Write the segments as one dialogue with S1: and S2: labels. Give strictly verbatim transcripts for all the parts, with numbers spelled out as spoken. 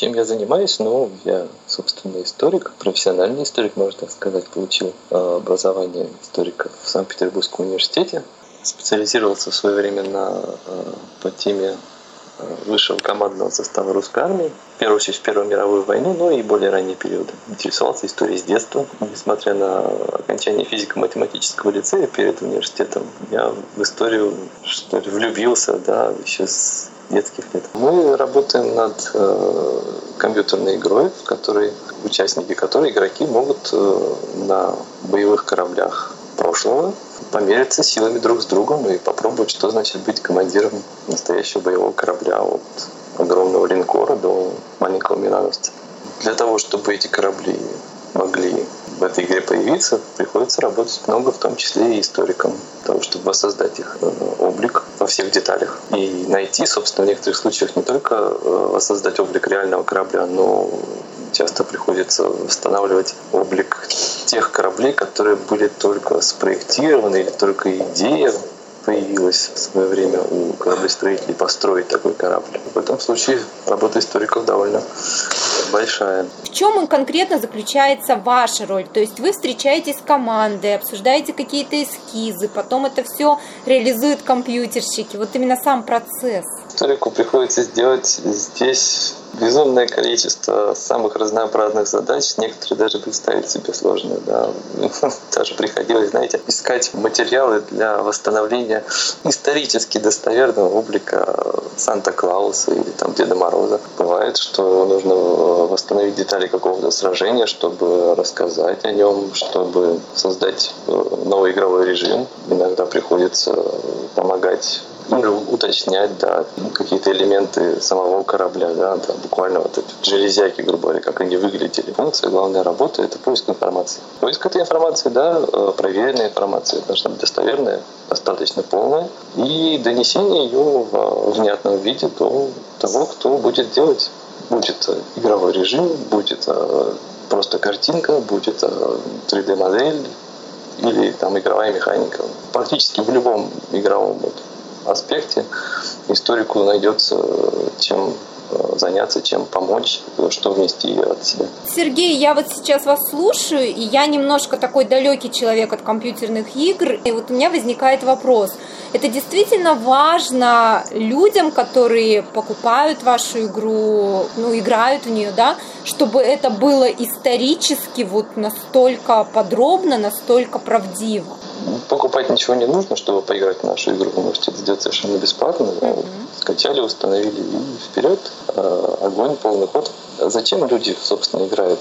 S1: Чем я занимаюсь? Ну, я, собственно, историк, профессиональный историк, можно так сказать, получил образование историка в Санкт-Петербургском университете. Специализировался в свое время на, по теме высшего командного состава русской армии, в первую очередь в Первую мировую войну, но и более ранние периоды. Интересовался историей с детства. Несмотря на окончание физико-математического лицея перед университетом, я в историю, что ли, влюбился, да, еще с детских лет. Мы работаем над э, компьютерной игрой, в которой участники которой, игроки, могут э, на боевых кораблях прошлого помериться силами друг с другом и попробовать, что значит быть командиром настоящего боевого корабля от огромного линкора до маленького миноносца. Для того, чтобы эти корабли могли в этой игре появиться, приходится работать много, в том числе и историкам, для того, чтобы воссоздать их облик во всех деталях. И найти, собственно, в некоторых случаях не только воссоздать облик реального корабля, но часто приходится восстанавливать облик тех кораблей, которые были только спроектированы или только идея появилась в свое время у кораблестроителей построить такой корабль. В этом случае работа историков довольно большая.
S2: В чем конкретно заключается ваша роль? То есть вы встречаетесь с командой, обсуждаете какие-то эскизы, потом это все реализуют компьютерщики. Вот именно сам процесс.
S1: Историку приходится сделать здесь безумное количество самых разнообразных задач, некоторые даже представить себе сложно. Да. Даже приходилось, знаете, искать материалы для восстановления исторически достоверного облика Санта-Клауса или там Деда Мороза. Бывает, что нужно восстановить детали какого-то сражения, чтобы рассказать о нем, чтобы создать новый игровой режим. Иногда приходится помогать или уточнять, да, какие-то элементы самого корабля, да, да, буквально вот эти железяки, грубо говоря, как они выглядели. Функция, главная работа — это поиск информации. Поиск этой информации, да, проверенная информация, должна быть достоверная, достаточно полная, и донесение ее в внятном виде до того, кто будет делать. Будет игровой режим, будет просто картинка, будет три дэ-модель или там игровая механика. Практически в любом игровом аспекте историку найдется чем заняться, чем помочь, что внести от себя.
S2: Сергей, я вот сейчас вас слушаю, и я немножко такой далекий человек от компьютерных игр, и вот у меня возникает вопрос. Это действительно важно людям, которые покупают вашу игру, ну, играют в нее, да, чтобы это было исторически вот настолько подробно, настолько правдиво?
S1: Покупать ничего не нужно, чтобы поиграть в нашу игру. Вы можете это сделать совершенно бесплатно. Mm-hmm. Скачали, установили и вперед. Огонь, полный ход. Зачем люди, собственно, играют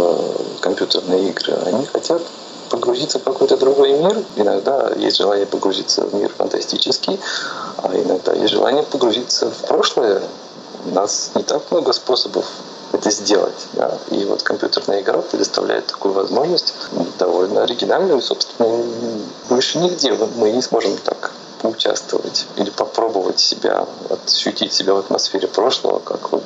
S1: в компьютерные игры? Они хотят погрузиться в какой-то другой мир. Иногда есть желание погрузиться в мир фантастический, а иногда есть желание погрузиться в прошлое. У нас не так много способов это сделать. Да. И вот компьютерная игра предоставляет такую возможность, довольно оригинальную, собственно, больше нигде мы не сможем так поучаствовать или попробовать себя, ощутить себя в атмосфере прошлого, как вот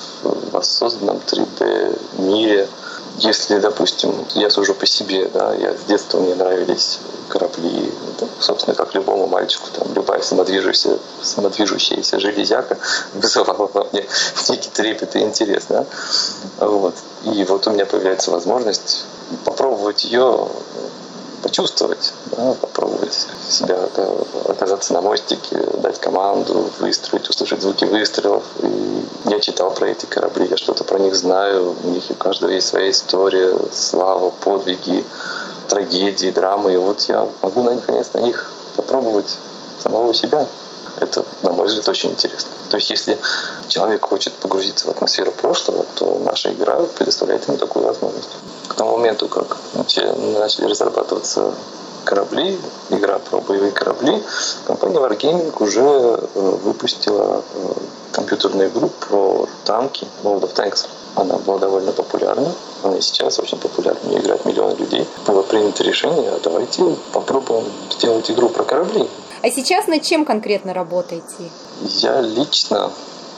S1: в воссозданном три дэ-мире. Если, допустим, я сужу по себе, да, я с детства мне нравились корабли, да, собственно, как любому мальчику, там, любая самодвижущаяся, самодвижущаяся железяка вызывала во мне некий трепет и интерес. Да? Вот. И вот у меня появляется возможность попробовать ее почувствовать, да, попробовать себя оказаться на мостике, дать команду, выстроить, услышать звуки выстрелов. И я читал про эти корабли, я что-то про них знаю, у них у каждого есть своя история, слава, подвиги, трагедии, драмы. И вот я могу наконец на них попробовать самого себя. Это, на мой взгляд, очень интересно. То есть, если человек хочет погрузиться в атмосферу прошлого, то наша игра предоставляет ему такую возможность. К тому моменту, как начали разрабатываться корабли, игра про боевые корабли, компания Wargaming уже выпустила компьютерную игру про танки World of Tanks. Она была довольно популярна, она и сейчас очень популярна, в нее играют миллионы людей. Было принято решение, а давайте попробуем сделать игру про корабли.
S2: А сейчас над чем конкретно работаете?
S1: Я лично,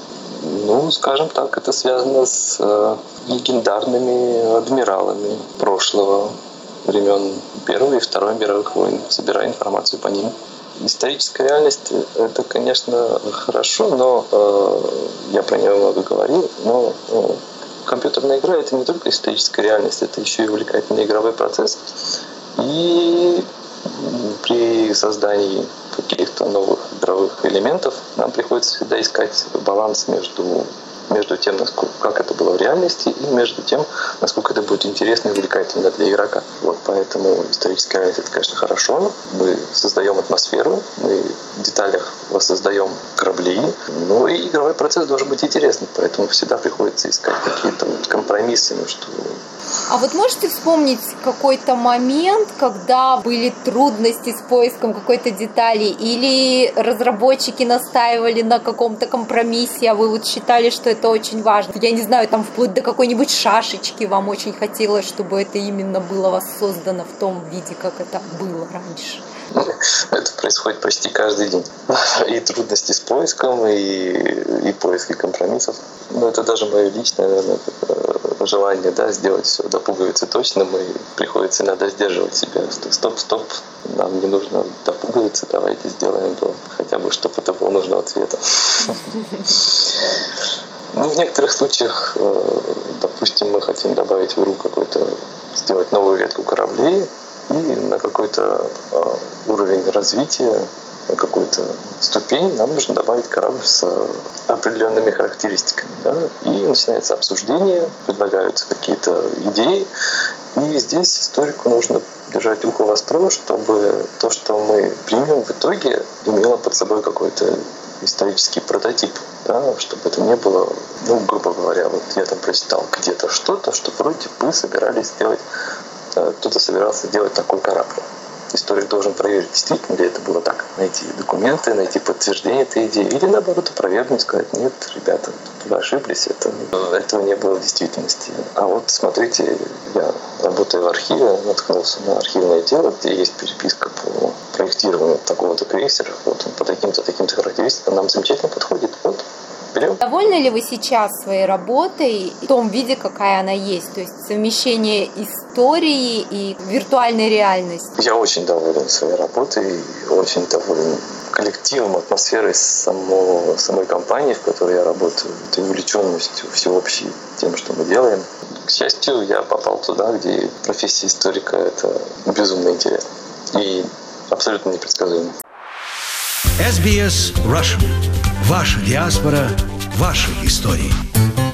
S1: ну, скажем так, это связано с э, легендарными адмиралами прошлого, времен Первой и Второй мировых войн. Собираю информацию по ним. историческая реальность — это, конечно, хорошо, но э, я про нее много говорил, но э, компьютерная игра — это не только историческая реальность, это еще и увлекательный игровой процесс. И при создании каких-то новых игровых элементов нам приходится всегда искать баланс между между тем, насколько, как это было в реальности, и между тем, насколько это будет интересно и увлекательно для игрока. Вот, поэтому историческая реальность — это, конечно, хорошо. Мы создаем атмосферу, мы в деталях воссоздаем корабли, но и игровой процесс должен быть интересным, поэтому всегда приходится искать какие-то вот компромиссы между...
S2: А вот можете вспомнить какой-то момент, когда были трудности с поиском какой-то детали, или разработчики настаивали на каком-то компромиссе, а вы вот считали, что это очень важно? Я не знаю, там вплоть до какой-нибудь шашечки вам очень хотелось, чтобы это именно было воссоздано в том виде, как это было раньше.
S1: Это происходит почти каждый день. И трудности с поиском, и, и поиски компромиссов. Но это даже мое личное, наверное, желание, да, сделать все до пуговицы точным, и приходится иногда сдерживать себя. Стоп, стоп, нам не нужно до пуговицы, давайте сделаем до, хотя бы, чтобы это было нужного цвета. Ну, в некоторых случаях, допустим, мы хотим добавить в игру какой-то, сделать новую ветку кораблей, и на какой-то уровень развития, на какую-то ступень нам нужно добавить корабль с определенными характеристиками. Да? И начинается обсуждение, предлагаются какие-то идеи. И здесь историку нужно держать ухо востро, чтобы то, что мы примем, в итоге имело под собой какой-то исторический прототип. Да? Чтобы это не было, ну, грубо говоря, вот я там прочитал где-то что-то, что вроде бы собирались сделать, кто-то собирался делать такой корабль. Историк должен проверить, действительно ли это было так. Найти документы, найти подтверждение этой идеи. Или наоборот опровергнуть, сказать: нет, ребята, вы ошиблись, это, этого не было в действительности. А вот смотрите, я работаю в архиве, наткнулся на архивное дело, где есть переписка по проектированию такого-то крейсера. Вот он по таким-то, таким-то характеристикам нам замечательно подходит. Вот. Берем.
S2: Довольны ли вы сейчас своей работой в том виде, какая она есть? То есть совмещение истории и виртуальной реальности?
S1: Я очень доволен своей работой, очень доволен коллективом, атмосферой самого, самой компании, в которой я работаю, этой увлеченностью всеобщей тем, что мы делаем. К счастью, я попал туда, где профессия историка — это безумно интересно и абсолютно непредсказуемо.
S3: эс би эс Russian. Ваша диаспора, ваши истории.